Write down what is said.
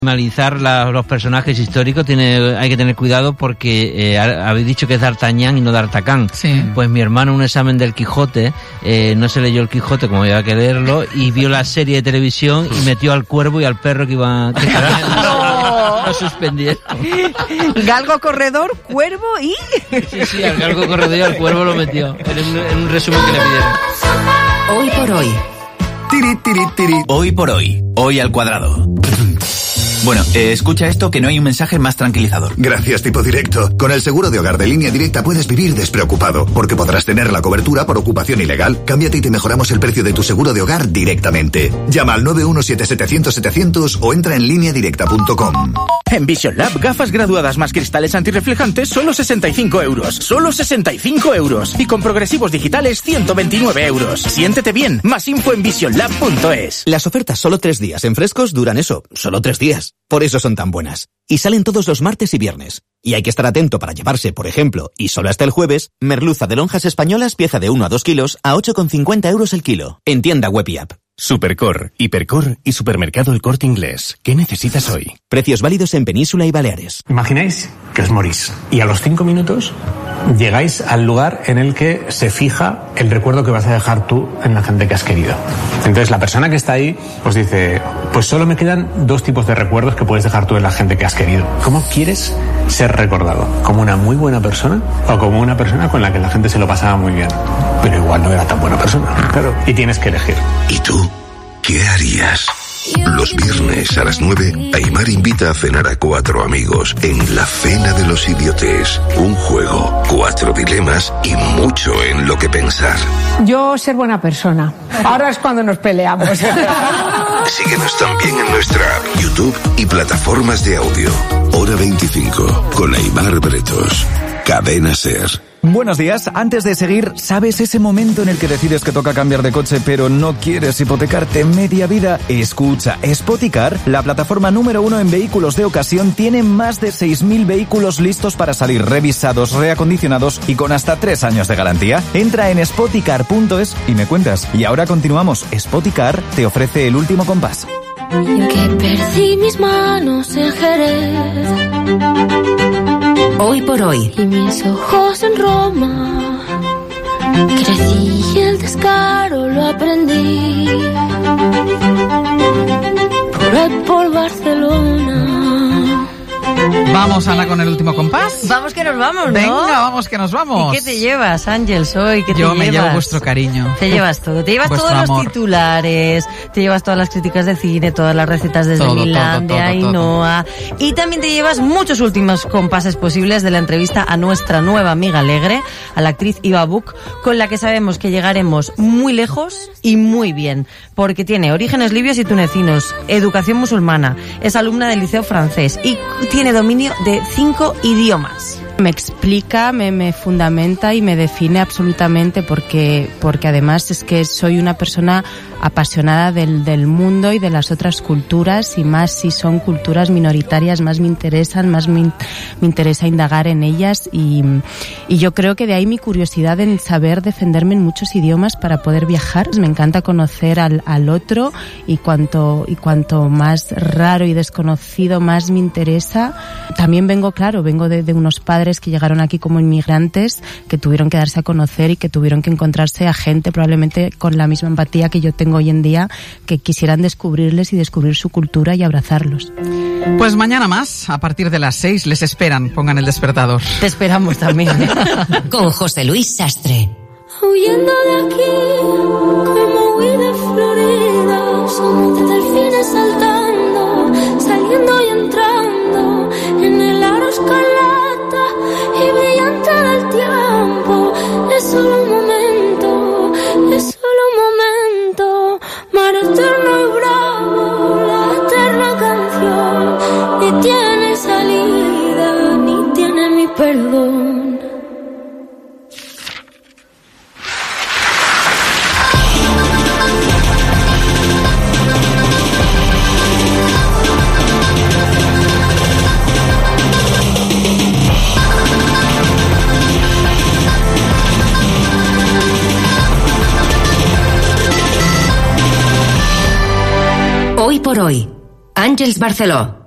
Analizar los personajes históricos hay que tener cuidado porque habéis dicho que es D'Artagnan y no D'Artacán. Sí. Pues mi hermano, un examen del Quijote, no se leyó el Quijote como había que leerlo y vio la serie de televisión y metió al cuervo y al perro que iba... Lo suspendieron. Galgo corredor, cuervo y... Sí, al galgo corredor y al cuervo lo metió en un resumen que le pidieron. Hoy por hoy. Tiri, tiri, tiri. Hoy por hoy. Hoy al cuadrado. Bueno, escucha esto, que no hay un mensaje más tranquilizador. Gracias, tipo directo. Con el seguro de hogar de Línea Directa puedes vivir despreocupado, porque podrás tener la cobertura por ocupación ilegal. Cámbiate y te mejoramos el precio de tu seguro de hogar directamente. Llama al 917-700-700 o entra en lineadirecta.com. En Vision Lab, gafas graduadas más cristales antirreflejantes, solo 65 euros. Solo 65 euros. Y con progresivos digitales, 129 euros. Siéntete bien. Más info en visionlab.es. Las ofertas solo 3 días en frescos duran eso, solo 3 días. Por eso son tan buenas. Y salen todos los martes y viernes. Y hay que estar atento para llevarse, por ejemplo, y solo hasta el jueves, merluza de lonjas españolas, pieza de 1 a 2 kilos, a 8,50 euros el kilo. En tienda web y app. Supercor, Hipercor y Supermercado El Corte Inglés. ¿Qué necesitas hoy? Precios válidos en Península y Baleares. Imagináis que os morís y a los 5 minutos llegáis al lugar en el que se fija el recuerdo que vas a dejar tú en la gente que has querido. Entonces la persona que está ahí os dice, pues solo me quedan 2 tipos de recuerdos que puedes dejar tú en la gente que has querido. ¿Cómo quieres ser recordado? ¿Como una muy buena persona o como una persona con la que la gente se lo pasaba muy bien? Pero igual no era tan buena persona, claro. Y tienes que elegir. ¿Y tú? ¿Qué harías? Los viernes a las 9, Aimar invita a cenar a 4 amigos en La Cena de los Idiotes. Un juego, 4 dilemas y mucho en lo que pensar. Yo ser buena persona. Ahora es cuando nos peleamos. Síguenos también en nuestra app, YouTube y plataformas de audio. Hora 25, con Aimar Bretos. Cadena SER. Buenos días. Antes de seguir, ¿sabes ese momento en el que decides que toca cambiar de coche pero no quieres hipotecarte media vida? Escucha, Spoticar, la plataforma número 1 en vehículos de ocasión, tiene más de 6.000 vehículos listos para salir revisados, reacondicionados y con hasta 3 años de garantía. Entra en spoticar.es y me cuentas. Y ahora continuamos. Spoticar te ofrece el último compás. Que perdí mis manos en Jerez. Hoy por hoy. Y mis ojos en Roma. Crecí y el descaro lo aprendí. Por ahí por Barcelona. Vamos, Ana, con el último compás. Vamos que nos vamos, ¿no? Venga, vamos que nos vamos. ¿Y qué te llevas, Ángels, hoy? ¿Qué te Yo me llevas? llevo vuestro cariño. Te llevas todo. Te llevas Vuestro todos amor. los titulares, te llevas todas las críticas de cine, todas las recetas desde Todo, Milán, todo, de Ainhoa. Y también te llevas muchos últimos compases posibles de la entrevista a nuestra nueva amiga Alegre, a la actriz Iva Buch, con la que sabemos que llegaremos muy lejos y muy bien, porque tiene orígenes libios y tunecinos, educación musulmana, es alumna del liceo francés y tiene dominio de 5 idiomas. Me explica, me fundamenta y me define absolutamente porque además es que soy una persona apasionada del mundo y de las otras culturas, y más si son culturas minoritarias, más me interesan, más me interesa indagar en ellas, y yo creo que de ahí mi curiosidad en saber defenderme en muchos idiomas para poder viajar. Me encanta conocer al otro, y cuanto más raro y desconocido más me interesa. También vengo de unos padres que llegaron aquí como inmigrantes, que tuvieron que darse a conocer y que tuvieron que encontrarse a gente probablemente con la misma empatía que yo tengo hoy en día, que quisieran descubrirles y descubrir su cultura y abrazarlos. Pues mañana más, a partir de las 6, les esperan. Pongan el despertador. Te esperamos también. Con José Luis Sastre. Huyendo de aquí, como huí de Florida, somos de delfines saltando, saliendo y entrando en el aro escarlata y brillante del tiempo. Es solo un momento, es solo un momento, mar eterno y bravo, la eterna canción, ni tiene salida, ni tiene mi perdón. Hoy por hoy. Àngels Barceló.